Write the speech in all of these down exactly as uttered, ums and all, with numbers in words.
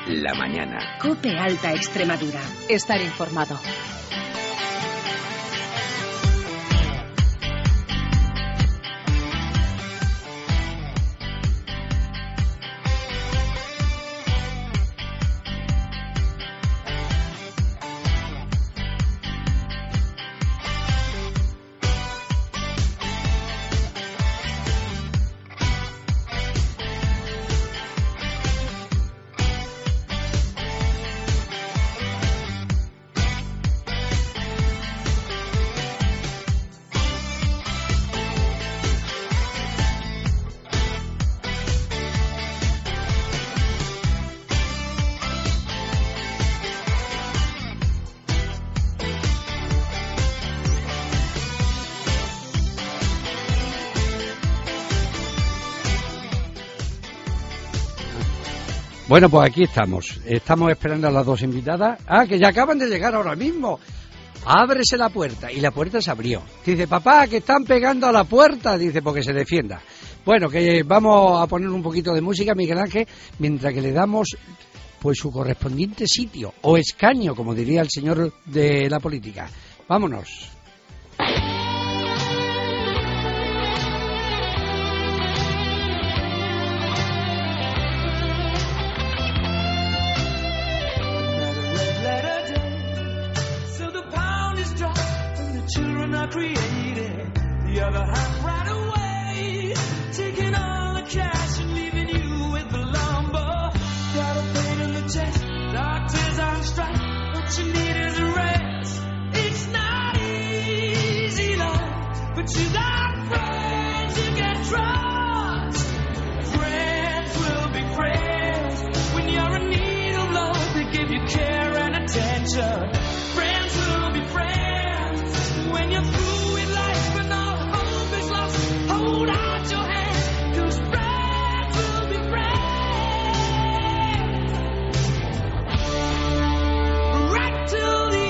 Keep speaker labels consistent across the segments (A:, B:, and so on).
A: la mañana.
B: COPE Alta Extremadura. Estar informado.
C: Bueno, pues aquí estamos. Estamos esperando a las dos invitadas. Ah, que ya acaban de llegar ahora mismo. Ábrese la puerta. Y la puerta se abrió. Dice, papá, que están pegando a la puerta. Dice, porque se defienda. Bueno, que vamos a poner un poquito de música, Miguel Ángel, mientras que le damos pues su correspondiente sitio, o escaño, como diría el señor de la política. Vámonos.
D: Created the other half right away, taking all the cash and leaving you with the lumber. Got a pain in the chest, doctors on strike. What you need is a rest. It's not easy, love, but you got friends you can trust. Friends will be friends when you're in need of love. They give you care and attention. Friends will be friends when you're through with life and all hope is lost. Hold out your hand, 'cause friends will be friends right till the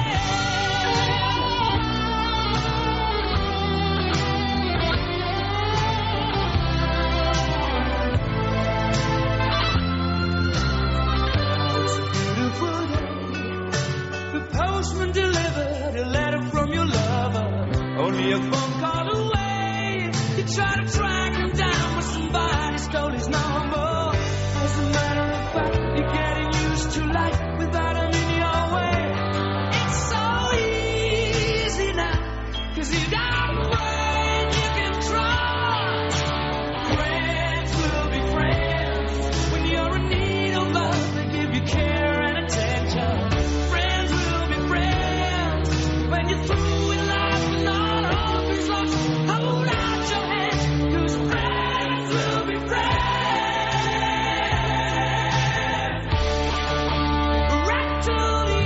D: end. It's a beautiful day. The postman delivered a letter from your lover, only a phone call away. You try to track him down, but somebody stole his number. As a matter of fact, you're getting used to life without him in your way. It's so easy now, 'cause you got friends you can trust. Friends will be friends when you're in need of love. They give you care and attention. Friends will be friends when you're through with life and all hope is lost. Hold out your hand, 'cause friends will be friends right till the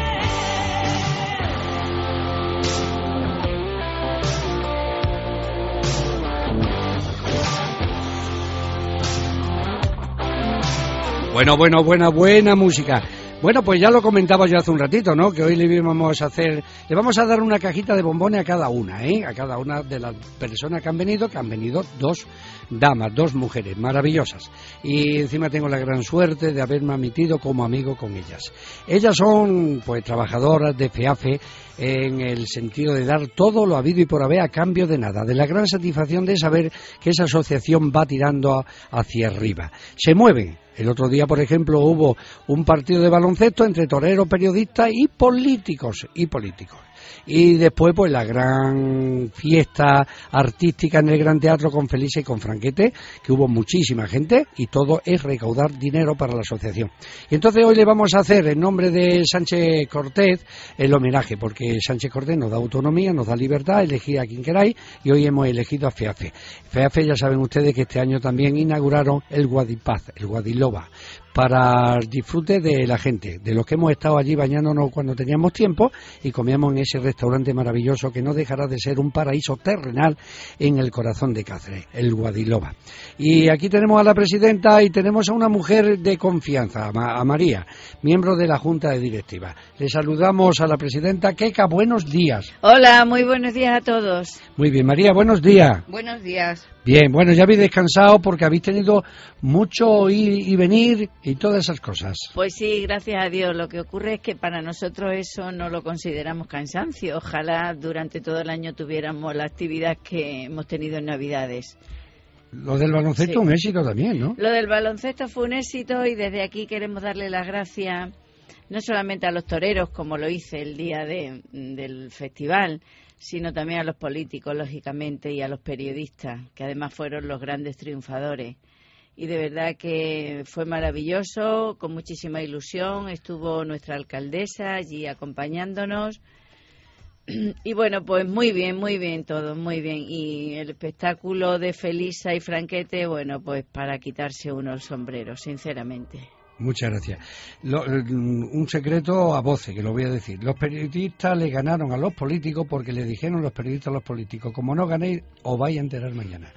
C: Bueno, bueno, buena, buena música. Bueno, pues ya lo comentaba yo hace un ratito, ¿no? Que hoy le vamos a hacer, le vamos a dar una cajita de bombones a cada una, ¿eh? A cada una de las personas que han venido, que han venido dos damas, dos mujeres maravillosas. Y encima tengo la gran suerte de haberme admitido como amigo con ellas. Ellas son, pues, trabajadoras de FEAFE en el sentido de dar todo lo habido y por haber a cambio de nada, de la gran satisfacción de saber que esa asociación va tirando hacia arriba. Se mueven. El otro día, por ejemplo, hubo un partido de baloncesto entre toreros, periodistas y políticos, y políticos. Y después, pues, la gran fiesta artística en el Gran Teatro con Felisa y con Franquete, que hubo muchísima gente, y todo es recaudar dinero para la asociación. Y entonces hoy le vamos a hacer, en nombre de Sánchez Cortés, el homenaje, porque Sánchez Cortés nos da autonomía, nos da libertad, elegir a quien queráis, y hoy hemos elegido a FEAFE. FEAFE, ya saben ustedes que este año también inauguraron el Guadipaz, el Guadiloba, para el disfrute de la gente, de los que hemos estado allí bañándonos cuando teníamos tiempo y comíamos en ese restaurante maravilloso que no dejará de ser un paraíso terrenal en el corazón de Cáceres, el Guadiloba. Y aquí tenemos a la presidenta y tenemos a una mujer de confianza, a María, miembro de la Junta de Directiva. Le saludamos a la presidenta. Queca, buenos días.
E: Hola, muy buenos días a todos.
C: Muy bien, María, buenos días.
E: Buenos días.
C: Bien, bueno, ya habéis descansado porque habéis tenido mucho ir y venir y todas esas cosas.
A: Pues sí, gracias a Dios. Lo que ocurre es que para nosotros eso no lo consideramos cansancio. Ojalá durante todo el año tuviéramos la actividad que hemos tenido en Navidades.
C: Lo del baloncesto
A: Sí.
C: un éxito también, ¿no?
A: Lo del baloncesto fue un éxito y desde aquí queremos darle las gracias no solamente a los toreros, como lo hice el día de, del festival, sino también a los políticos, lógicamente, y a los periodistas, que además fueron los grandes triunfadores. Y de verdad que fue maravilloso, con muchísima ilusión. Estuvo nuestra alcaldesa allí acompañándonos. Y bueno, pues muy bien, muy bien todo, muy bien. Y el espectáculo de Felisa y Franquete, bueno, pues para quitarse uno el sombrero, sinceramente.
C: Muchas gracias. Lo, un secreto a voces, que lo voy a decir. Los periodistas le ganaron a los políticos porque le dijeron los periodistas a los políticos, como no ganéis, os vais a enterar mañana.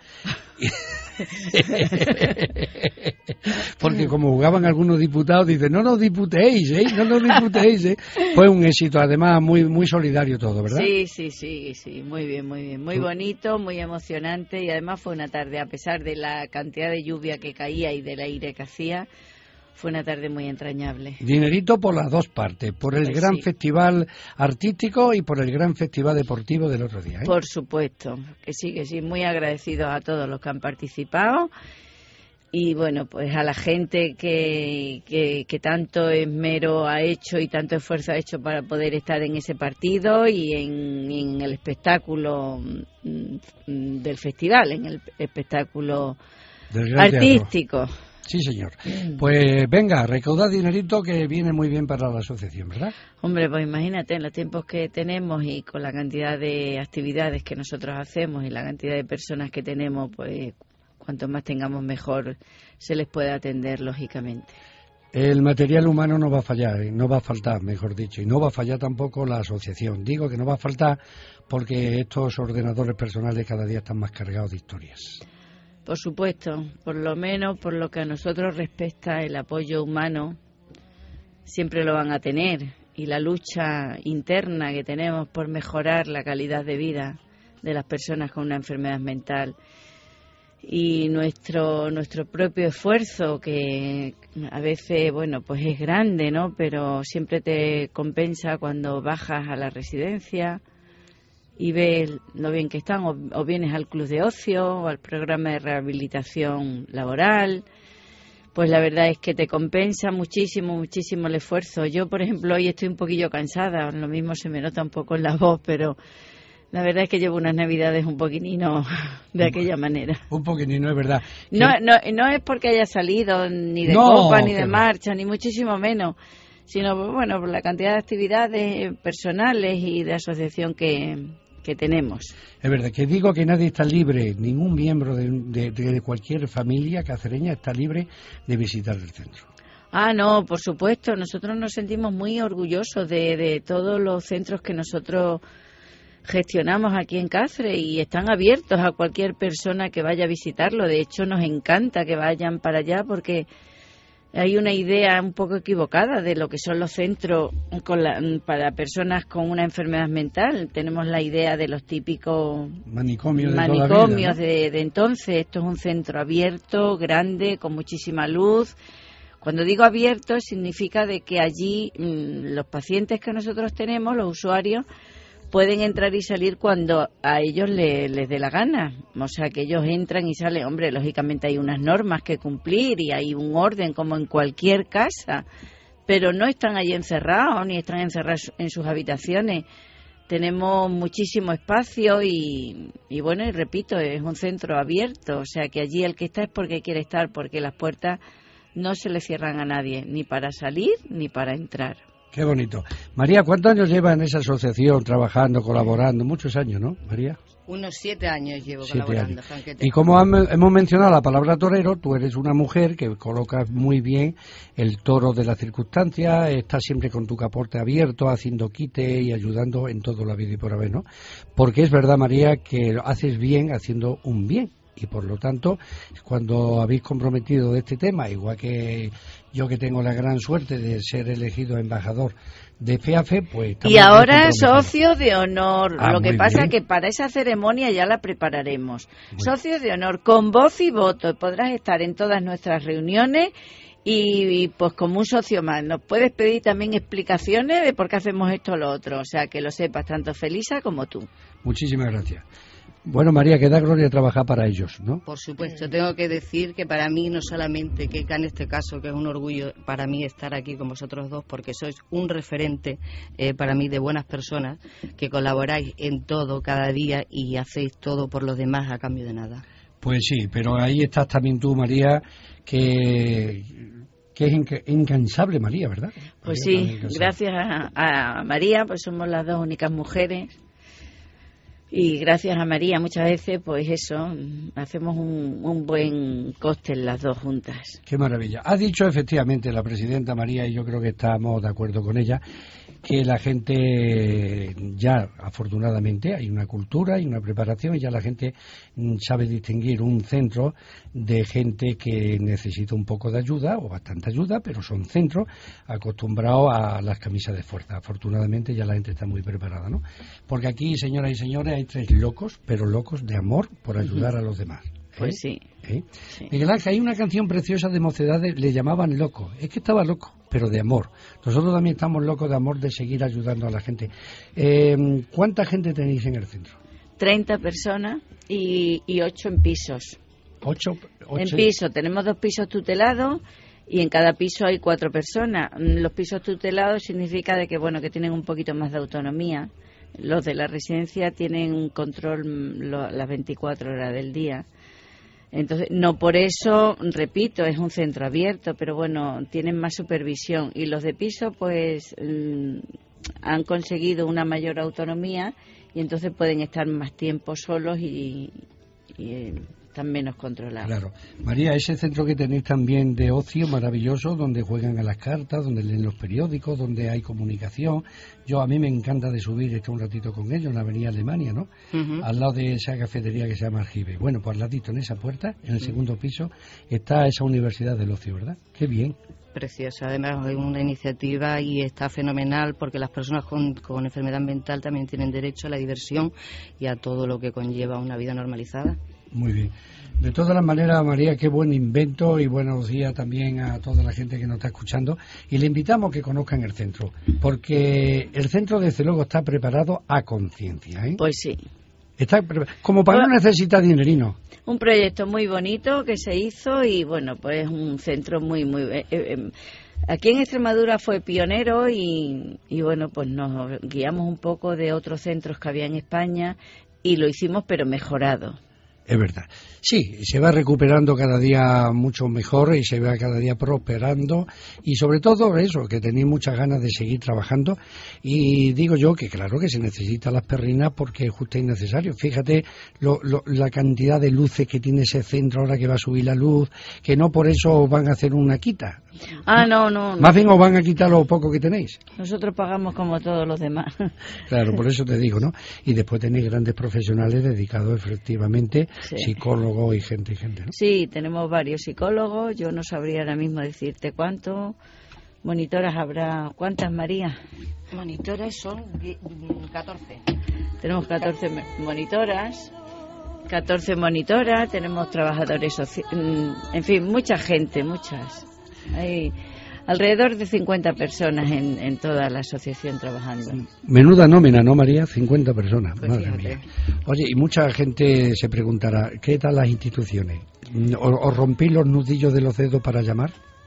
C: Porque como jugaban algunos diputados, dicen, no nos diputéis, ¿eh? No nos diputéis, ¿eh? Fue un éxito, además, muy muy solidario todo, ¿verdad?
A: Sí, sí, sí, sí, muy bien, muy bien. Muy bonito, muy emocionante y además fue una tarde, a pesar de la cantidad de lluvia que caía y del aire que hacía, fue una tarde muy entrañable.
C: Dinerito por las dos partes, por el
A: Pues
C: gran
A: sí.
C: festival artístico y por el gran festival deportivo del otro día, ¿eh?
A: Por supuesto, que sí, que sí, muy agradecidos a todos los que han participado y bueno, pues a la gente que, que, que tanto esmero ha hecho y tanto esfuerzo ha hecho para poder estar en ese partido y en, en el espectáculo mm, del festival, en el espectáculo
C: Del gran teatro.
A: artístico.
C: Sí, señor. Pues venga, recaudad dinerito que viene muy bien para la asociación, ¿verdad?
A: Hombre, pues imagínate, en los tiempos que tenemos y con la cantidad de actividades que nosotros hacemos y la cantidad de personas que tenemos, pues cuanto más tengamos mejor se les puede atender, lógicamente.
C: El material humano no va a fallar, ¿eh? No va a faltar, mejor dicho, y no va a fallar tampoco la asociación. Digo que no va a faltar porque estos ordenadores personales cada día están más cargados de historias.
A: Por supuesto, por lo menos por lo que a nosotros respecta el apoyo humano, siempre lo van a tener. Y la lucha interna que tenemos por mejorar la calidad de vida de las personas con una enfermedad mental. Y nuestro nuestro propio esfuerzo, que a veces, bueno, pues es grande, ¿no? Pero siempre te compensa cuando bajas a la residencia y ves lo bien que están, o, o vienes al club de ocio o al programa de rehabilitación laboral, pues la verdad es que te compensa muchísimo, muchísimo el esfuerzo. Yo, por ejemplo, hoy estoy un poquillo cansada, lo mismo se me nota un poco en la voz, pero la verdad es que llevo unas navidades un poquitino de aquella manera.
C: Un poquitino, es verdad.
A: No, no, no es porque haya salido ni de
C: No,
A: copa, ni de
C: que no.
A: marcha, ni muchísimo menos, sino, bueno, por la cantidad de actividades personales y de asociación que, que tenemos.
C: Es verdad que digo que nadie está libre, ningún miembro de, de, de cualquier familia cacereña está libre de visitar el centro.
A: Ah, no, por supuesto, nosotros nos sentimos muy orgullosos de, de todos los centros que nosotros gestionamos aquí en Cáceres y están abiertos a cualquier persona que vaya a visitarlo. De hecho, nos encanta que vayan para allá porque hay una idea un poco equivocada de lo que son los centros con la, para personas con una enfermedad mental. Tenemos la idea de los típicos
C: Manicomios de
A: manicomios
C: toda la vida, ¿no?
A: de, de entonces. Esto es un centro abierto, grande, con muchísima luz. Cuando digo abierto significa de que allí mmm, los pacientes que nosotros tenemos, los usuarios, pueden entrar y salir cuando a ellos le, les dé la gana. O sea, que ellos entran y salen. Hombre, lógicamente hay unas normas que cumplir y hay un orden como en cualquier casa, pero no están allí encerrados ni están encerrados en sus habitaciones. Tenemos muchísimo espacio y, y bueno, y repito, es un centro abierto. O sea, que allí el que está es porque quiere estar, porque las puertas no se le cierran a nadie, ni para salir ni para entrar.
C: Qué bonito. María, ¿cuántos años lleva en esa asociación trabajando, colaborando? Muchos años, ¿no, María?
E: Unos siete años llevo
C: Siete
E: colaborando,
C: años.
E: Franquete.
C: Y como ham- hemos mencionado la palabra torero, tú eres una mujer que colocas muy bien el toro de la circunstancia, estás siempre con tu capote abierto, haciendo quite y ayudando en todo la vida y por haber, ¿no? Porque es verdad, María, que haces bien haciendo un bien. y por lo tanto, cuando habéis comprometido de este tema, igual que yo que tengo la gran suerte de ser elegido embajador de FEAFE, pues...
A: Y ahora socio de honor.
C: Ah,
A: Lo que
C: muy
A: pasa
C: bien.
A: que para esa ceremonia ya la prepararemos.
C: Muy
A: Socio de honor, con voz y voto. Podrás estar en todas nuestras reuniones y, y, pues como un socio más. Nos puedes pedir también explicaciones de por qué hacemos esto o lo otro. O sea, que lo sepas tanto Felisa como tú.
C: Muchísimas gracias. Bueno, María, que da gloria trabajar para ellos, ¿no?
E: Por supuesto, tengo que decir que para mí no solamente que en este caso, que es un orgullo para mí estar aquí con vosotros dos, porque sois un referente eh, para mí de buenas personas, que colaboráis en todo cada día y hacéis todo por los demás a cambio de nada.
C: Pues sí, pero ahí estás también tú, María, que, que es inca- incansable, María, ¿verdad?
A: Pues
C: María
A: sí,
C: también incansable.
A: gracias a, a María, pues somos las dos únicas mujeres. Y gracias a María muchas veces, pues eso, hacemos un, un buen cóctel las dos juntas.
C: Qué maravilla. Ha dicho efectivamente la presidenta María, y yo creo que estamos de acuerdo con ella, que la gente ya, afortunadamente, hay una cultura y una preparación, y ya la gente mm, sabe distinguir un centro de gente que necesita un poco de ayuda, o bastante ayuda, pero son centros acostumbrados a las camisas de fuerza. Afortunadamente ya la gente está muy preparada, ¿no? Porque aquí, señoras y señores, hay tres locos, pero locos de amor por ayudar a los demás.
A: Pues sí.
C: ¿Eh?
A: Sí.
C: Miguel Ángel, hay una canción preciosa de Mocedades, le llamaban loco. Es que estaba loco, pero de amor. Nosotros también estamos locos de amor, de seguir ayudando a la gente. Eh, ¿Cuánta gente tenéis en el centro?
A: treinta personas y, y ocho en pisos.
C: ¿Ocho? ocho
A: En piso, tenemos dos pisos tutelados y en cada piso hay cuatro personas. Los pisos tutelados significa de que, bueno, que tienen un poquito más de autonomía. Los de la residencia tienen un control lo, las veinticuatro horas del día. Entonces, no por eso, repito, es un centro abierto, pero bueno, tienen más supervisión. Y los de piso, pues, mm, han conseguido una mayor autonomía y entonces pueden estar más tiempo solos y, y eh, están menos controlados.
C: Claro. María, ese centro que tenéis también de ocio maravilloso, donde juegan a las cartas, donde leen los periódicos, donde hay comunicación. Yo, a mí me encanta de subir estar un ratito con ellos en la avenida Alemania, ¿no?
E: Uh-huh.
C: Al lado de esa cafetería que se llama Aljibe. Bueno, pues al ladito, en esa puerta, en el segundo piso, está esa universidad del ocio, ¿verdad? Qué bien.
E: Preciosa, además es una iniciativa y está fenomenal porque las personas con, con enfermedad mental también tienen derecho a la diversión y a todo lo que conlleva una vida normalizada.
C: Muy bien. De todas las maneras, María, qué buen invento y buenos días también a toda la gente que nos está escuchando. Y le invitamos a que conozcan el centro, porque el centro desde luego está preparado a conciencia, ¿eh?
A: Pues sí.
C: Está pre- como para no necesitar dinerino.
A: Un proyecto muy bonito que se hizo y bueno, pues un centro muy, muy... Eh, eh, aquí en Extremadura fue pionero y, y bueno, pues nos guiamos un poco de otros centros que había en España y lo hicimos pero mejorado.
C: Es verdad. Sí, se va recuperando cada día mucho mejor y se va cada día prosperando y sobre todo eso, que tenéis muchas ganas de seguir trabajando y digo yo que claro que se necesitan las perrinas porque es justo y necesario. Fíjate lo, lo, la cantidad de luces que tiene ese centro ahora que va a subir la luz, que no por eso van a hacer una quita.
A: Ah, no, no.
C: Más bien os van a quitar lo poco que tenéis.
A: Nosotros pagamos como todos los demás.
C: Claro, por eso te digo, ¿no? Y después tenéis grandes profesionales dedicados efectivamente,
A: Sí.
C: psicólogos y gente y gente, ¿no?
A: Sí, tenemos varios psicólogos. Yo no sabría ahora mismo decirte cuánto. Monitoras habrá. ¿Cuántas, María?
E: Monitores son catorce.
A: Tenemos catorce me- monitoras. catorce monitoras. Tenemos trabajadores sociales. En fin, mucha gente, muchas. Hay alrededor de cincuenta personas en, en toda la asociación trabajando.
C: Menuda nómina, ¿no, María? cincuenta personas,
E: Pues
C: madre
E: fíjate.
C: mía. Oye, y mucha gente se preguntará, ¿qué tal las instituciones? ¿O, o rompéis los nudillos de los dedos para llamar?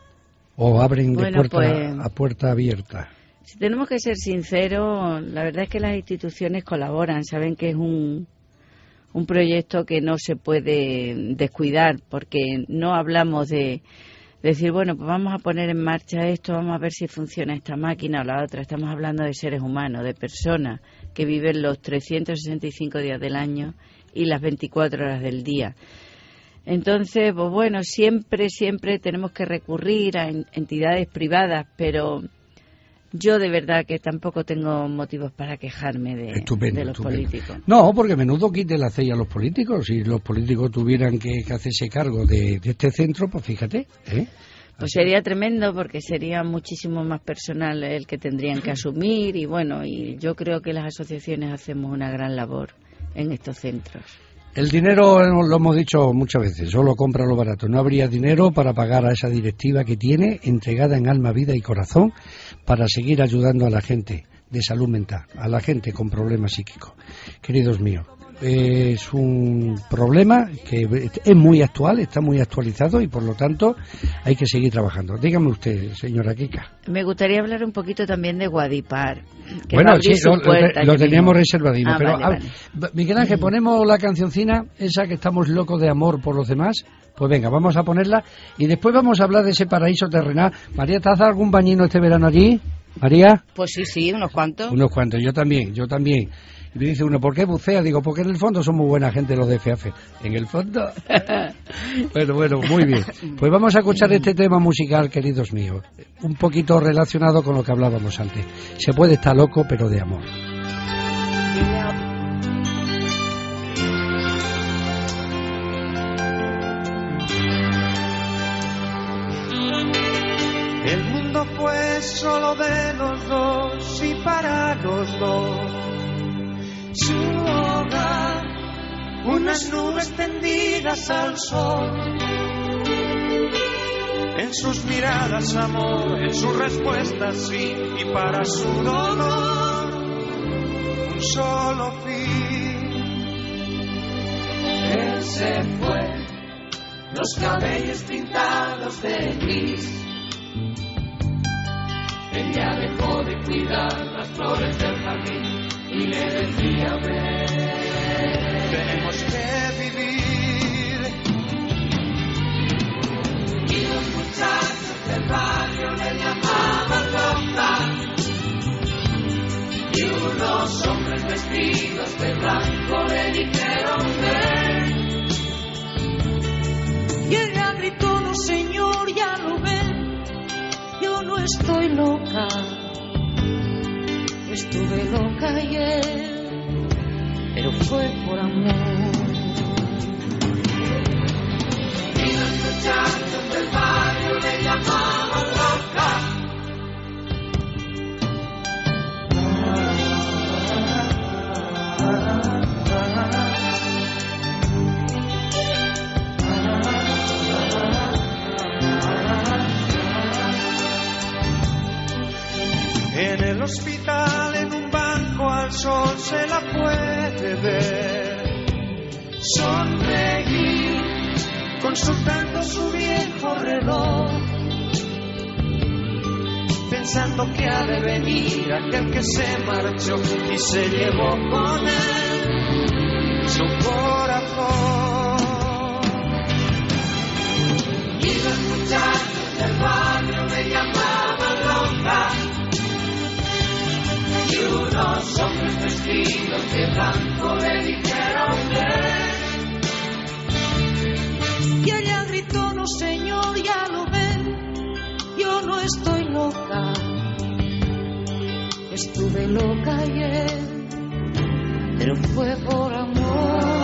C: ¿O abren de
A: Bueno,
C: puerta
A: pues-
C: a puerta abierta?
A: Si tenemos que ser sinceros, la verdad es que las instituciones colaboran, saben que es un, un proyecto que no se puede descuidar, porque no hablamos de decir, bueno, pues vamos a poner en marcha esto, vamos a ver si funciona esta máquina o la otra. Estamos hablando de seres humanos, de personas que viven los trescientos sesenta y cinco días del año y las veinticuatro horas del día. Entonces, pues bueno, siempre, siempre tenemos que recurrir a en- entidades privadas, pero yo de verdad que tampoco tengo motivos para quejarme de,
C: estupendo,
A: de los
C: estupendo.
A: políticos.
C: No, porque menudo quite la cella a los políticos. Si los políticos tuvieran que, que hacerse cargo de, de este centro, pues fíjate, ¿eh?
A: Pues sería tremendo, porque sería muchísimo más personal el que tendrían que asumir, y bueno, y yo creo que las asociaciones hacemos una gran labor en estos centros.
C: El dinero, lo hemos dicho muchas veces, solo compra lo barato. No habría dinero para pagar a esa directiva que tiene, entregada en alma, vida y corazón, para seguir ayudando a la gente de salud mental, a la gente con problemas psíquicos. Queridos míos, es un problema que es muy actual, está muy actualizado, y por lo tanto hay que seguir trabajando. Dígame usted, señora Kika.
A: Me gustaría hablar un poquito también de Guadipar, que
C: bueno,
A: va a abrir
C: sí,
A: su
C: lo,
A: puerta
C: lo, lo
A: ya
C: teníamos
A: mismo.
C: reservadito,
A: Ah,
C: pero
A: vale,
C: a-
A: vale.
C: Miguel Ángel, ponemos la cancioncina esa que estamos locos de amor por los demás. Pues venga, vamos a ponerla y después vamos a hablar de ese paraíso terrenal. María, ¿te has dado algún bañino este verano allí? María.
E: Pues sí, sí, unos cuantos.
C: Unos cuantos, yo también, yo también. Y me dice uno, ¿por qué bucea? Digo, porque en el fondo son muy buena gente los de F A F. En el fondo. Bueno, bueno, muy bien. Pues vamos a escuchar este tema musical, queridos míos. Un poquito relacionado con lo que hablábamos antes. Se puede estar loco, pero de amor.
D: El mundo fue solo de los dos y para los dos. Su hogar, unas nubes tendidas al sol. En sus miradas amor, en sus respuestas sí, y para su dolor un solo fin. Él se fue, los cabellos pintados de gris. Ella dejó de cuidar las flores del jardín y le decía, ven, tenemos que vivir. Y los muchachos del barrio le llamaban loca, y unos hombres vestidos de blanco le dijeron, ven.
F: Y ella gritó, no señor, ya lo ven, yo no estoy loca, estuve loca ayer, pero fue por amor.
D: Y los muchachos del barrio le llamaban loca. En el hospital, en un banco al sol se la puede ver sonreír, consultando su viejo reloj, pensando que ha de venir aquel que se marchó y se llevó con él su corazón. Y los muchachos del barrio le llamaban loca, y unos hombres vestidos de blanco le dijeron ven.
F: Y ella gritó, no señor, ya lo ven, yo no estoy loca, estuve loca ayer, pero fue por amor.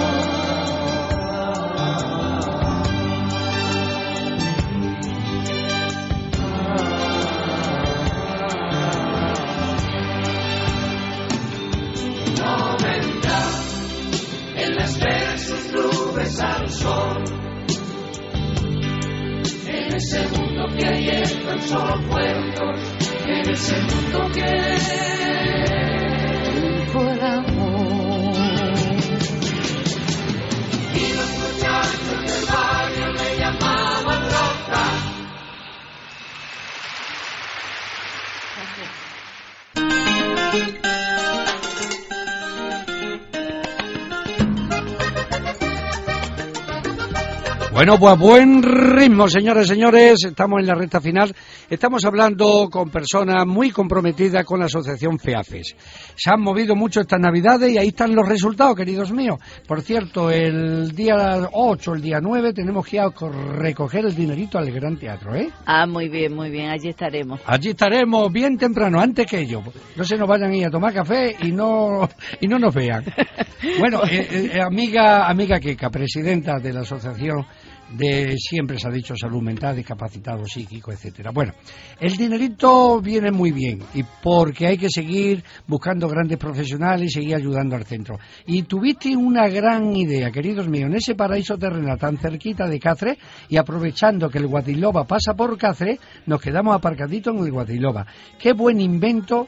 D: No vendrá en la espera en sus nubes al sol, en ese mundo que ayer tan solo fueron dos, en ese mundo que
F: Fue el amor.
D: y los muchachos del barrio le llamaban loca.
C: Bueno, pues buen ritmo, señores y señores, estamos en la recta final, estamos hablando con personas muy comprometidas con la asociación FEAFES. Se han movido mucho estas navidades y ahí están los resultados, queridos míos. Por cierto, el día ocho, el día nueve, tenemos que ir a recoger el dinerito al Gran Teatro, ¿eh?
A: Ah, muy bien, muy bien, allí estaremos.
C: Allí estaremos bien temprano, antes que ellos. No se nos vayan a ir a tomar café y no y no nos vean. Bueno, eh, eh, amiga, amiga Keka, presidenta de la asociación de, siempre se ha dicho, salud mental, discapacitado psíquico, etcétera. Bueno, el dinerito viene muy bien, y porque hay que seguir buscando grandes profesionales y seguir ayudando al centro. Y tuviste una gran idea, queridos míos, en ese paraíso terrenal tan cerquita de Cáceres, y aprovechando que el Guadiloba pasa por Cáceres, nos quedamos aparcaditos en el Guadiloba. Qué buen invento,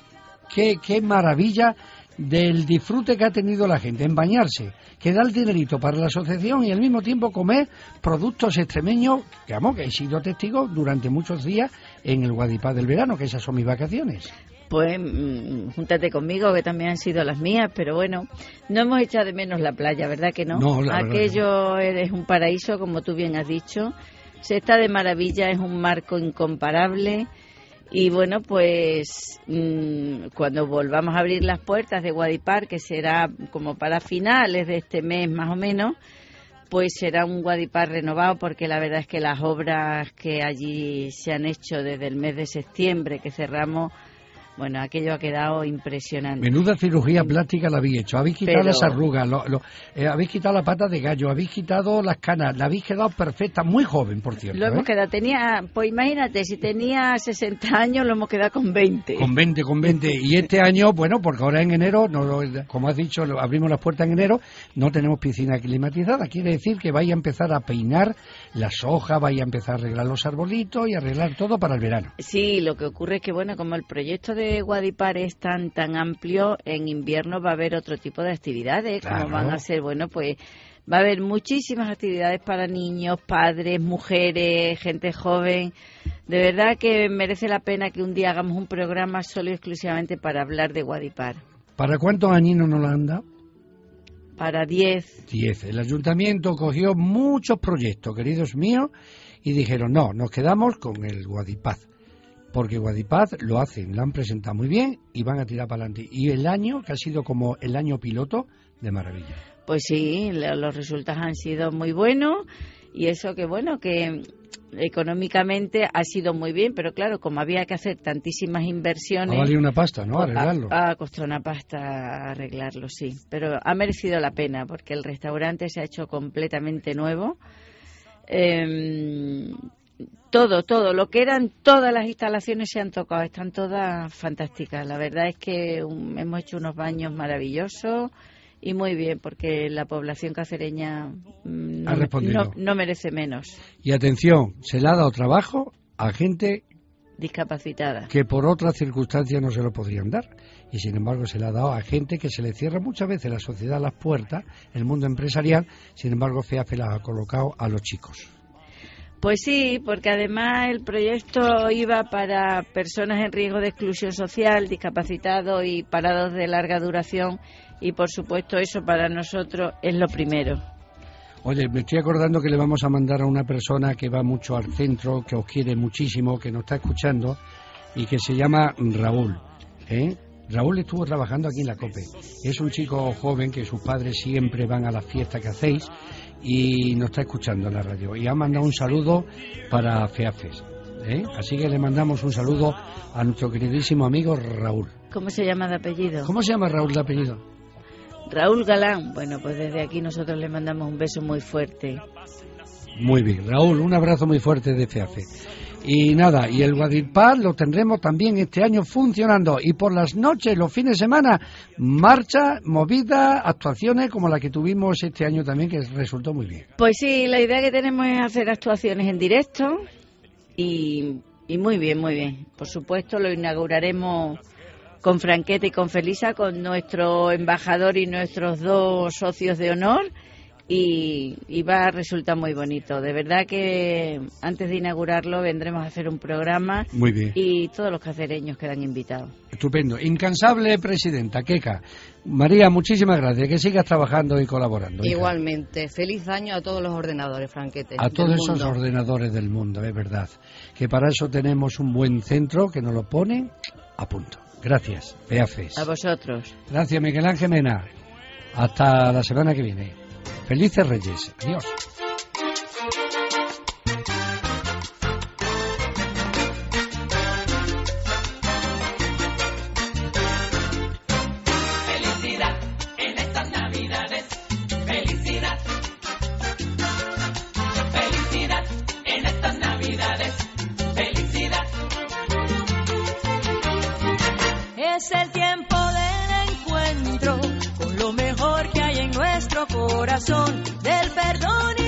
C: qué, qué maravilla del disfrute que ha tenido la gente en bañarse, que da el dinerito para la asociación y al mismo tiempo comer productos extremeños, que, vamos, que he sido testigo durante muchos días en el Guadipar del verano, que esas son mis vacaciones.
A: Pues mmm, júntate conmigo, que también han sido las mías, pero bueno, no hemos echado de menos la playa, ¿verdad que no?
C: No, la
A: Aquello
C: verdad que no.
A: Es un paraíso, como tú bien has dicho, se está de maravilla, es un marco incomparable. Y bueno, pues mmm, cuando volvamos a abrir las puertas de Guadipar, que será como para finales de este mes más o menos, pues será un Guadipar renovado, porque la verdad es que las obras que allí se han hecho desde el mes de septiembre que cerramos, bueno, aquello ha quedado impresionante.
C: Menuda cirugía plástica la habéis hecho. Habéis quitado
A: Pero...
C: las arrugas, lo, lo, eh, habéis quitado la pata de gallo, habéis quitado las canas, la habéis quedado perfecta, muy joven, por cierto.
A: Lo hemos
C: ¿eh?
A: quedado, tenía, pues imagínate, si tenía sesenta años, lo hemos quedado con veinte.
C: Con veinte, con veinte. Y este año, bueno, porque ahora en enero, no, como has dicho, abrimos las puertas en enero, no tenemos piscina climatizada. Quiere decir que vaya a empezar a peinar las hojas, vaya a empezar a arreglar los arbolitos y arreglar todo para el verano.
A: Sí, lo que ocurre es que, bueno, como el proyecto de Guadipar es tan tan amplio, en invierno va a haber otro tipo de actividades,
C: claro,
A: como van a ser, bueno, pues va a haber muchísimas actividades para niños, padres, mujeres, gente joven. De verdad que merece la pena que un día hagamos un programa solo y exclusivamente para hablar de Guadipar.
C: ¿Para cuántos añinos nos la han dado?
A: Para diez.
C: Diez. El ayuntamiento cogió muchos proyectos, queridos míos, y dijeron, no, nos quedamos con el Guadipar. Porque Guadipar lo hacen, lo han presentado muy bien y van a tirar para adelante. Y el año, que ha sido como el año piloto, de maravilla.
A: Pues sí, los resultados han sido muy buenos, y eso que, bueno, que económicamente ha sido muy bien, pero claro, como había que hacer tantísimas inversiones...
C: Ha valido una pasta, ¿no? Arreglarlo.
A: Ha, ha costado una pasta arreglarlo, sí. Pero ha merecido la pena, porque el restaurante se ha hecho completamente nuevo. Eh, Todo, todo, lo que eran todas las instalaciones se han tocado, están todas fantásticas. La verdad es que um, hemos hecho unos baños maravillosos y muy bien, porque la población cacereña um, no,
C: ha respondido.
A: No, no merece menos.
C: Y atención, se le ha dado trabajo a gente
A: discapacitada,
C: que por otras circunstancias no se lo podrían dar, y sin embargo se le ha dado a gente que se le cierra muchas veces la sociedad las puertas, el mundo empresarial. Sin embargo, FEAFE las ha colocado a los chicos.
A: Pues sí, porque además el proyecto iba para personas en riesgo de exclusión social, discapacitados y parados de larga duración, y por supuesto eso para nosotros es lo primero.
C: Oye, me estoy acordando que le vamos a mandar a una persona que va mucho al centro, que os quiere muchísimo, que nos está escuchando, y que se llama Raúl, ¿eh? Raúl estuvo trabajando aquí en la COPE. Es un chico joven que sus padres siempre van a las fiestas que hacéis, y nos está escuchando en la radio, y ha mandado un saludo para FEAFES, ¿eh? Así que le mandamos un saludo a nuestro queridísimo amigo Raúl.
A: ¿Cómo se llama de apellido?
C: ¿Cómo se llama Raúl de apellido?
A: Raúl Galán. Bueno, pues desde aquí nosotros le mandamos un beso muy fuerte.
C: Muy bien, Raúl, un abrazo muy fuerte de FEAFE. Y nada, y el Guadipar lo tendremos también este año funcionando, y por las noches, los fines de semana, marcha, movida, actuaciones como la que tuvimos este año también, que resultó muy bien.
A: Pues sí, la idea que tenemos es hacer actuaciones en directo, y, y muy bien, muy bien. Por supuesto, lo inauguraremos con Franqueta y con Felisa, con nuestro embajador y nuestros dos socios de honor, y, y va a resultar muy bonito. De verdad que antes de inaugurarlo vendremos a hacer un programa.
C: Muy bien.
A: Y todos los cacereños quedan invitados.
C: Estupendo. Incansable presidenta, Queca. María, muchísimas gracias. Que sigas trabajando y colaborando. Hija.
E: Igualmente. Feliz año a todos los ordenadores, Franquete.
C: A todos esos
E: mundo.
C: ordenadores del mundo, es verdad. Que para eso tenemos un buen centro que nos lo pone a punto. Gracias, Beafes.
A: A vosotros.
C: Gracias, Miguel Ángel Mena. Hasta la semana que viene. Felices Reyes. Adiós.
D: Felicidad en estas navidades. Felicidad. Felicidad en estas navidades. Felicidad.
F: Es el tiempo del encuentro con lo mejor que hay en nuestro corazón, del perdón